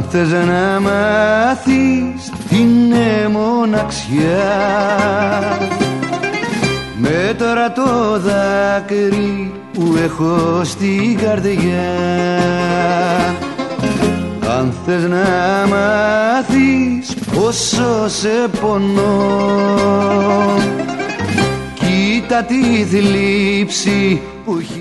θες να μάθεις την μοναξιά, μέτρα το δάκρυ που έχω στην καρδιά. Αν θες να μάθεις πόσο σε πονώ, κοίτα τη θλίψη που έχει